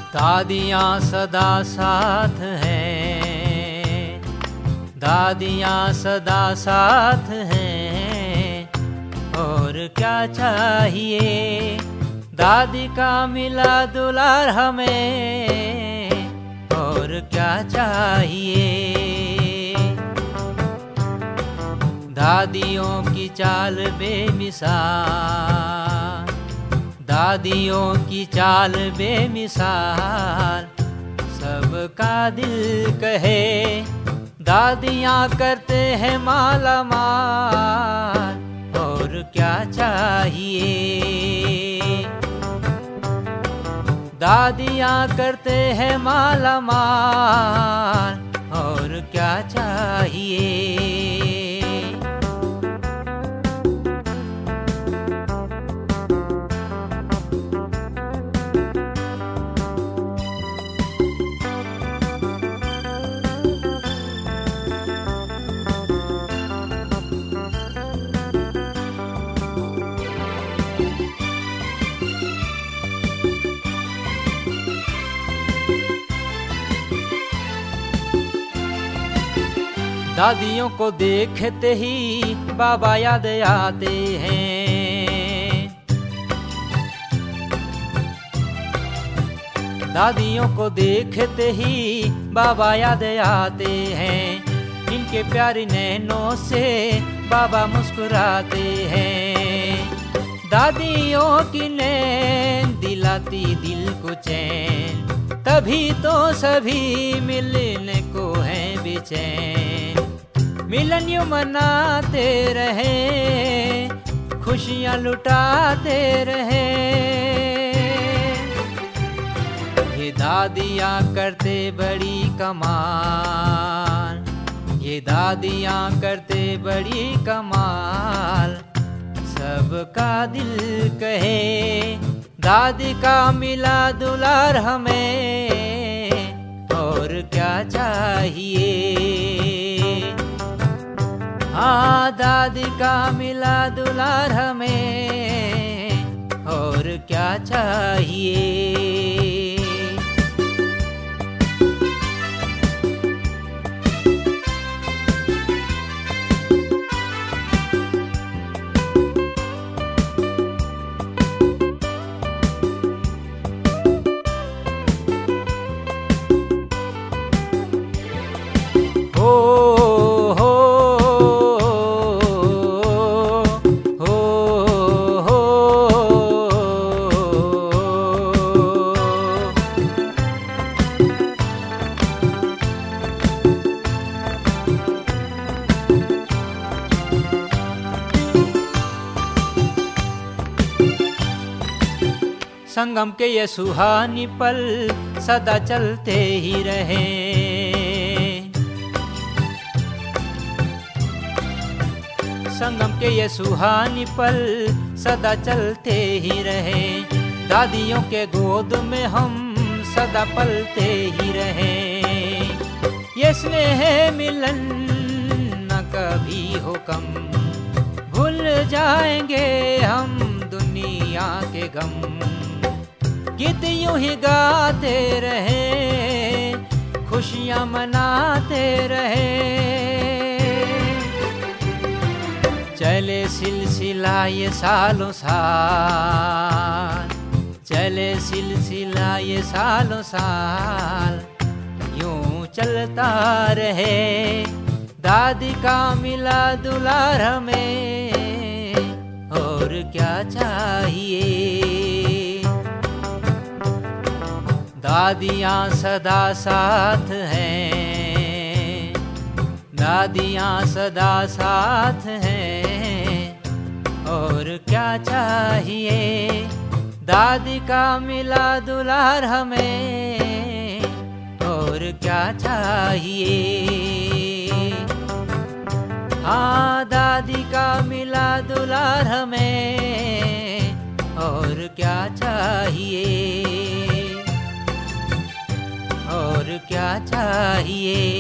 दादियाँ सदा साथ हैं, दादियाँ सदा साथ हैं, और क्या चाहिए। दादी का मिला दुलार हमें, और क्या चाहिए। दादियों की चाल बेमिसाल, दादियों की चाल बेमिसाल, सबका दिल कहे। दादियाँ करते हैं माला माल, और क्या चाहिए। दादियाँ करते हैं माला माल, और क्या चाहिए। दादियों को देखते ही बाबा याद आते हैं। दादियों को देखते ही बाबा याद आते हैं। इनके प्यारी नैनों से बाबा मुस्कुराते हैं। दादियों की नैन दिलाती दिल को चैन, तभी तो सभी मिलने को हैं बेचैन। मिलन यूं मनाते रहे, खुशियाँ लुटाते रहे। ये दादियाँ करते बड़ी कमाल, ये दादियाँ करते बड़ी कमाल, सबका दिल कहे। दादी का मिला दुलार हमें, और क्या चाहिए। हाँ, दादी का मिला दुलार हमें, और क्या चाहिए। संगम के ये सुहानी पल सदा चलते ही रहे। संगम के ये सुहानी पल सदा चलते ही रहे। दादियों के गोद में हम सदा पलते ही रहे। ये स्नेह मिलन न कभी हो कम, भूल जाएंगे हम दुनिया के गम। गीत यूं ही गाते रहे, खुशियाँ मनाते रहे। चले सिलसिला ये सालों साल, चले सिलसिला ये सालों साल, यूं चलता रहे। दादी का मिला दुलार हमें, और क्या चाहिए। दादियाँ सदा साथ हैं, दादियाँ सदा साथ हैं, और क्या चाहिए। दादी का मिला दुलार हमें, और क्या चाहिए। हाँ, दादी का मिला दुलार हमें, और क्या चाहिए, और क्या चाहिए।